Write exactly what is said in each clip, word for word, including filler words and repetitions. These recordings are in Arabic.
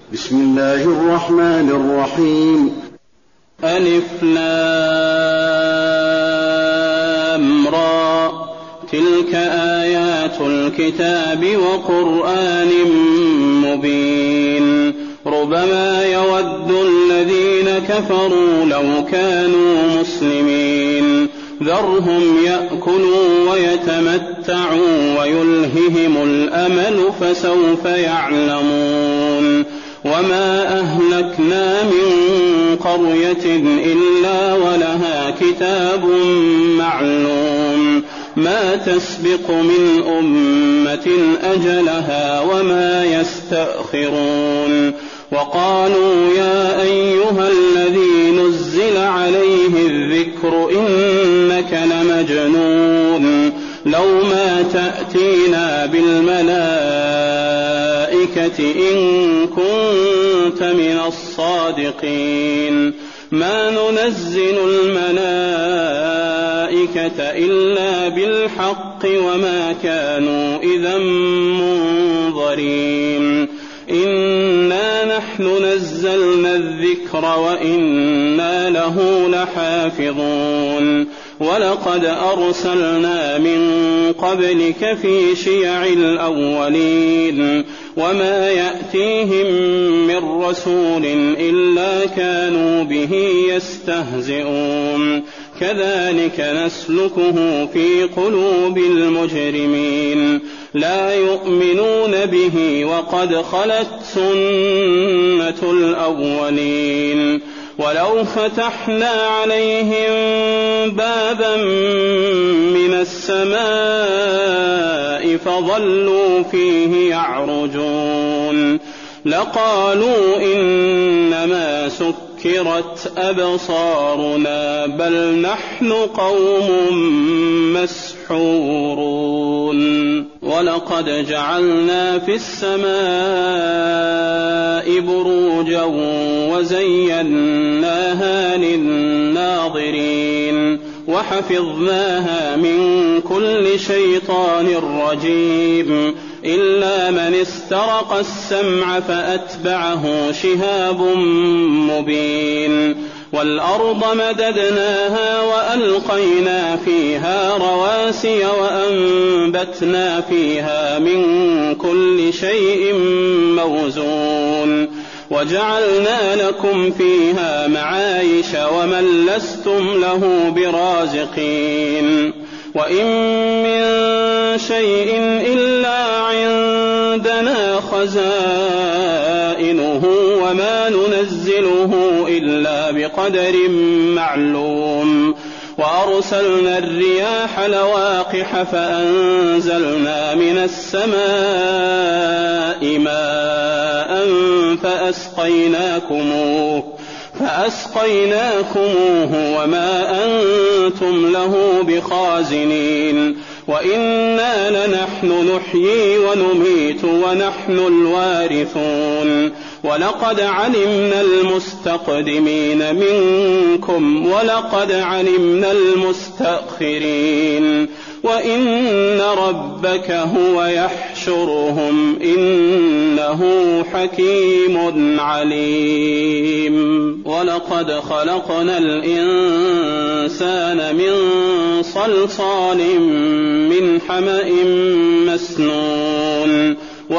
بسم الله الرحمن الرحيم. ألف لام را تلك آيات الكتاب وقرآن مبين ربما يود الذين كفروا لو كانوا مسلمين ذرهم يأكلوا ويتمتعوا ويلههم الأمل فسوف يعلمون وما أهلكنا من قرية إلا ولها كتاب معلوم ما تسبق من أمة أجلها وما يستأخرون وقالوا يا أيها الذي نزل عليه الذكر إنك لمجنون لو ما تأتينا بالملائكة إن كنت من الصادقين ما ننزل الملائكة إلا بالحق وما كانوا إذا منظرين إنا نحن نزلنا الذكر وإنا له لحافظون ولقد أرسلنا من قبلك في شيع الأولين وما يأتيهم من رسول إلا كانوا به يستهزئون كذلك نسلكه في قلوب المجرمين لا يؤمنون به وقد خلت سنة الأولين ولو فتحنا عليهم بابا من السماء فظلوا فيه يعرجون لقالوا إنما سكرت أبصارنا بل نحن قوم مسحورون ولقد جعلنا في السماء بروجا وزيناها للناظرين وحفظناها من كل شيطان رجيم إلا من استرق السمع فأتبعه شهاب مبين والأرض مددناها وألقينا فيها رواسي وأنبتنا فيها من كل شيء موزون وجعلنا لكم فيها معايش ومن لستم له برازقين وإن من شيء إلا عندنا خزائنه وما ننزله إلا بقدر معلوم وأرسلنا الرياح لواقح فأنزلنا من السماء ماء فأسقيناكموه فأسقيناكموه وما أنتم له بخازنين وإنا لنحن نحيي ونميت ونحن الوارثون ولقد علمنا المستقدمين منكم ولقد علمنا المستأخرين وإن ربك هو يحشرهم إنه حكيم عليم ولقد خلقنا الإنسان من صلصال من حمأ مسنون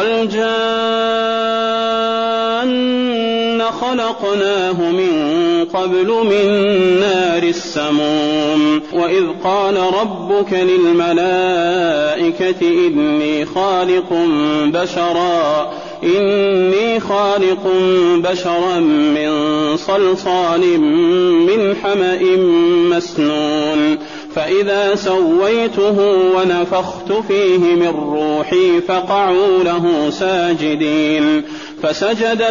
والجان خلقناه من قبل من نار السموم وإذ قال ربك للملائكة إني خالق بشرا إني خالق بشرا من صلصال من حمأ مسنون فإذا سويته ونفخت فيه من روحي فقعوا له ساجدين فسجد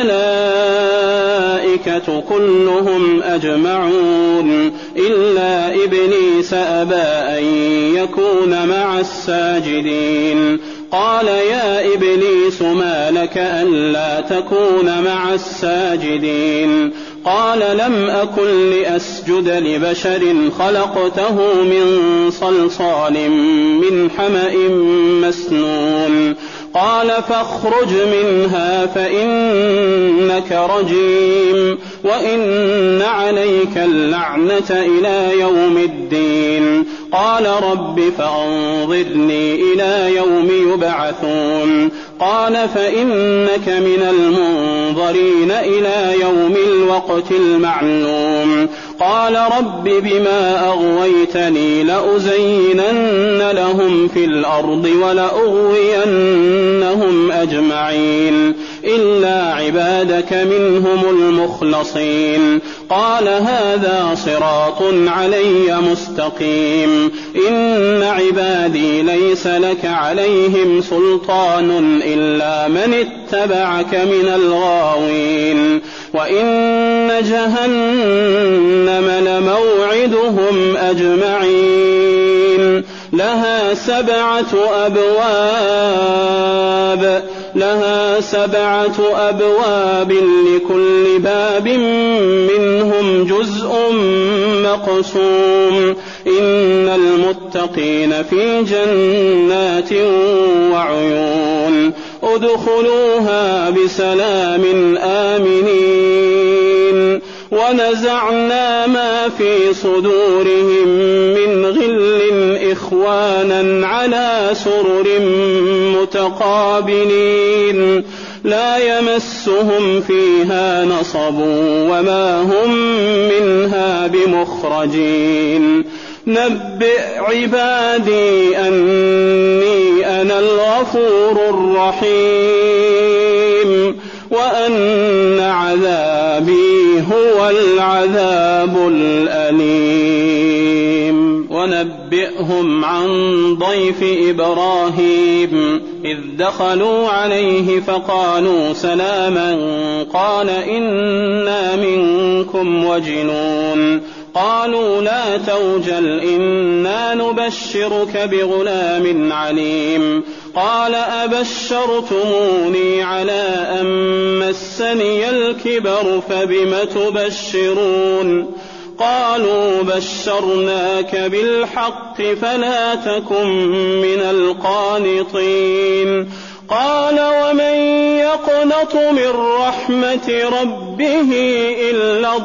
الملائكة كلهم أجمعون إلا إبليس أبى أن يكون مع الساجدين قال يا إبليس ما لك ألا تكون مع الساجدين قال لم أكن لأسجد لبشر خلقته من صلصال من حمأ مسنون قال فاخرج منها فإنك رجيم وإن عليك اللعنة إلى يوم الدين. قال رب فأنظرني إلى يوم يبعثون. قال فإنك من المنظرين إلى يوم الوقت المعلوم. قال رب بما أغويتني لأزينن لهم في الأرض ولأغوينهم أجمعين إلا عبادك منهم المخلصين. قال هذا صراط علي مستقيم. إن عبادي ليس لك عليهم سلطان إلا من اتبعك من الغاوين. وإن جهنم لموعدهم أجمعين لها سبعة أبواب لها سبعة أبواب لكل باب منهم جزء مقسوم. إن المتقين في جنات وعيون ادخلوها بسلام آمنين. ونزعنا ما في صدورهم من غل إخوانا على سرر متقابلين لا يمسهم فيها نصب وما هم منها بمخرجين. نبئ عبادي أني أنا الغفور الرحيم وأن عذابي هو العذاب الأليم. ونبئهم عن ضيف إبراهيم إذ دخلوا عليه فقالوا سلاما قال إنا منكم وجلون. قالوا لا توجل إنا نبشرك بغلام عليم. قال أبشرتموني على أن مسني الكبر فبم تبشرون. قالوا بشرناك بالحق فلا تكن من القانطين. قال ومن يقنط من رحمة ربه إلا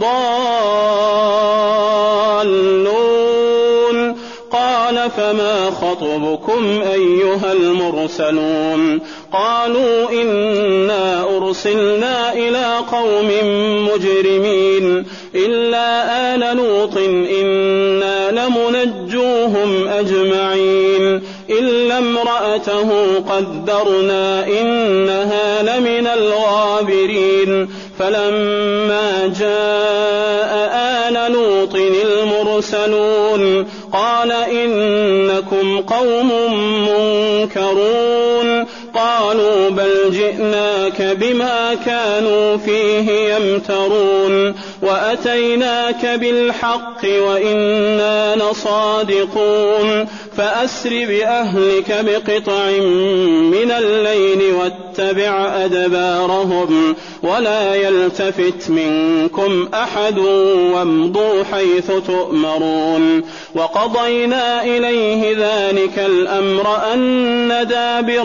الضالون. قال فما خطبكم أيها المرسلون؟ قالوا إنا أرسلنا إلى قوم مجرمين إلا آل لوط إنا لمنجوهم أجمعين إلا امرأته قدرنا إنها لمن الغابرين. فلما جاء آل لوط المرسلون قال إنكم قوم منكرون. قالوا بل جئناك بما كانوا فيه يمترون وأتيناك بالحق وإنا لصادقون. فأسر بأهلك بقطع من الليل واتبع أدبارهم ولا يلتفت منكم أحد وامضوا حيث تؤمرون. وقضينا إليه ذلك الأمر أن دابر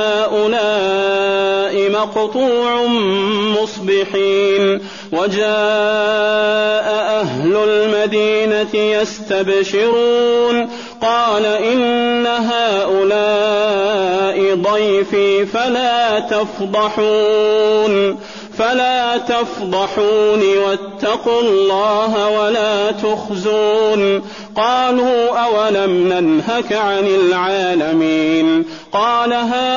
هؤلاء مقطوع مصبحين. وجاء أهل المدينة يستبشرون قال إن هؤلاء ضيفي فلا تفضحون فلا تفضحوني واتقوا الله ولا تخزون. قالوا أولم ننهك عن العالمين؟ قال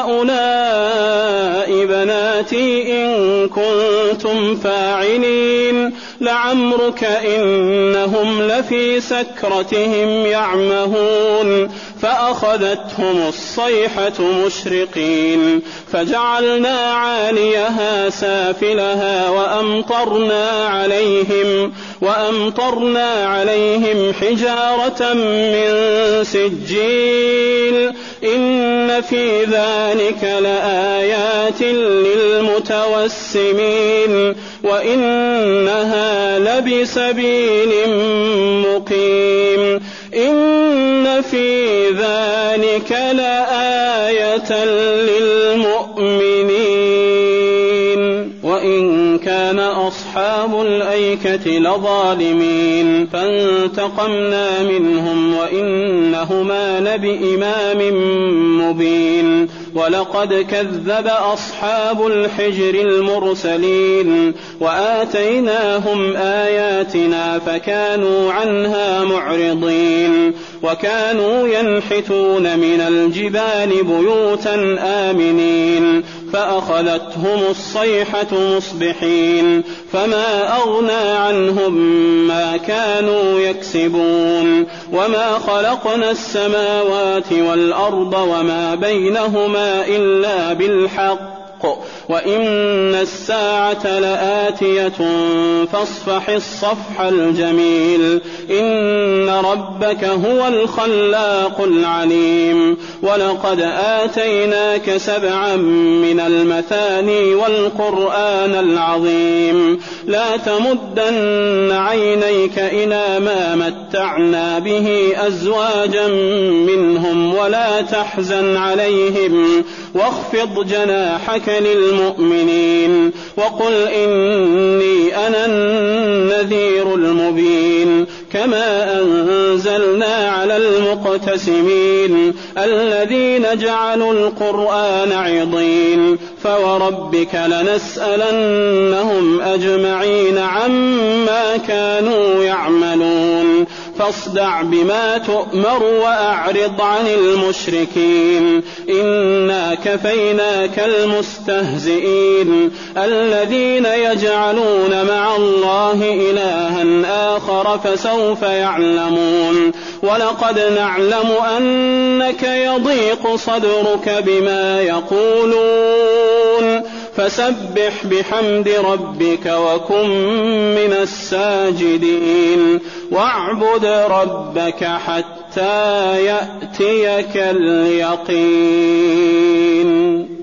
هؤلاء بناتي إن كنتم فاعلين. لعمرك إنهم لفي سكرتهم يعمهون. فأخذتهم الصيحة مشرقين فجعلنا عاليها سافلها وأمطرنا عليهم وأمطرنا عليهم حجارة من سجيل. إن في ذلك لآيات للمتوسمين وإنها لبسبيل مقيم. إن في ذلك لآية للمؤمنين وإن كان أصحاب الأيكة لظالمين فانتقمنا منهم وإنهما لبإمام مبين ولقد كذب أصحاب الحجر المرسلين وآتيناهم آياتنا فكانوا عنها معرضين وكانوا ينحتون من الجبال بيوتا آمنين فأخذتهم الصيحة مصبحين فما أغنى عنهم ما كانوا يكسبون وما خلقنا السماوات والأرض وما بينهما إلا بالحق وإن الساعة لآتية فاصفح الصفح الجميل إن ربك هو الخلاق العليم ولقد آتيناك سبعا من المثاني والقرآن العظيم لا تمدن عينيك إلى ما متعنا به أزواجا منهم ولا تحزن عليهم واخفض جناحك للمؤمنين وقل إني أنا النذير المبين كما أنزلنا على المقتسمين الذين جعلوا القرآن عضين فوربك لنسألنهم أجمعين عما كانوا يعملون فاصدع بما تؤمر وأعرض عن المشركين إنا كفيناك المستهزئين الذين يجعلون مع الله إلها آخر فسوف يعلمون ولقد نعلم أنك يضيق صدرك بما يقولون فسبح بحمد ربك وكن من الساجدين واعبد ربك حتى يأتيك اليقين.